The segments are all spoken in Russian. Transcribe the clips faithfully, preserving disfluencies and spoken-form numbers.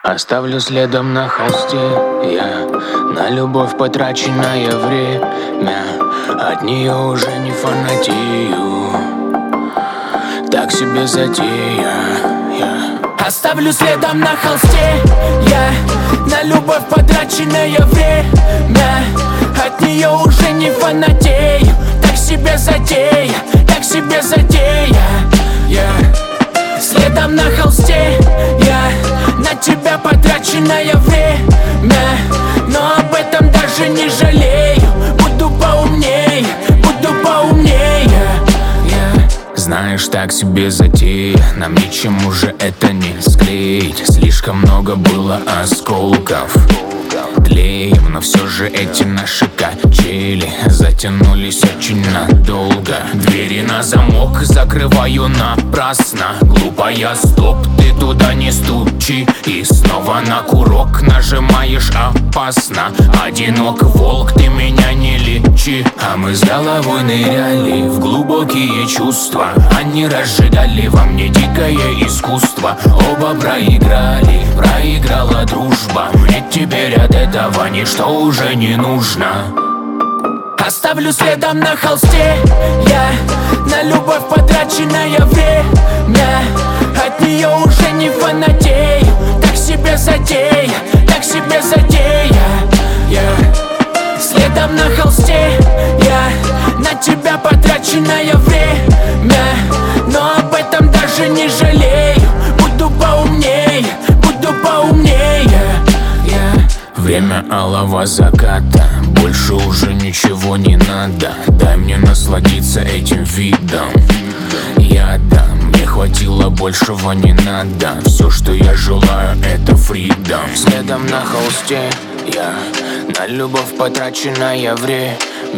Оставлю следом на холсте я на любовь потраченное время. От нее уже не фанатею, так себе затея я. Оставлю следом на холсте я на любовь потраченное время. От нее уже не фанатею, так себе затея, так себе затея я. Следом на холсте я на тебя потраченное время, но об этом даже не жалею. Буду поумнее, буду поумнее я. Знаешь, так себе затея, нам ничем уже это не склеить. Слишком много было осколков, тлеем, но все же эти наши качели затянулись очень надолго. Двери на замок закрываю напрасно. Глупая, стоп, ты туда не стучи. И снова на курок нажимаешь опасно. Одинок волк, ты меня не лечи. А мы с головой ныряли в глубокие чувства. Они разжигали во мне дикое искусство. Оба проиграли, проиграла дружба. Мне теперь от этого ничто уже не нужно. Оставлю следом на холсте я на любовь потраченное время. От нее уже не фанатею, так себе затея, так себе затея я. Следом на холсте я на тебя потраченное время, но об этом даже не жалею. Буду поумнее, буду поумнее я. Время алого заката, больше уже ничего не надо. Дай мне насладиться этим видом. Я дам, мне хватило, большего не надо. Все, что я желаю, это фридом. Следом на холсте я на любовь потраченное время.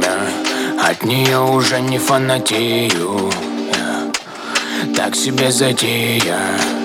От нее уже не фанатею, так себе затея.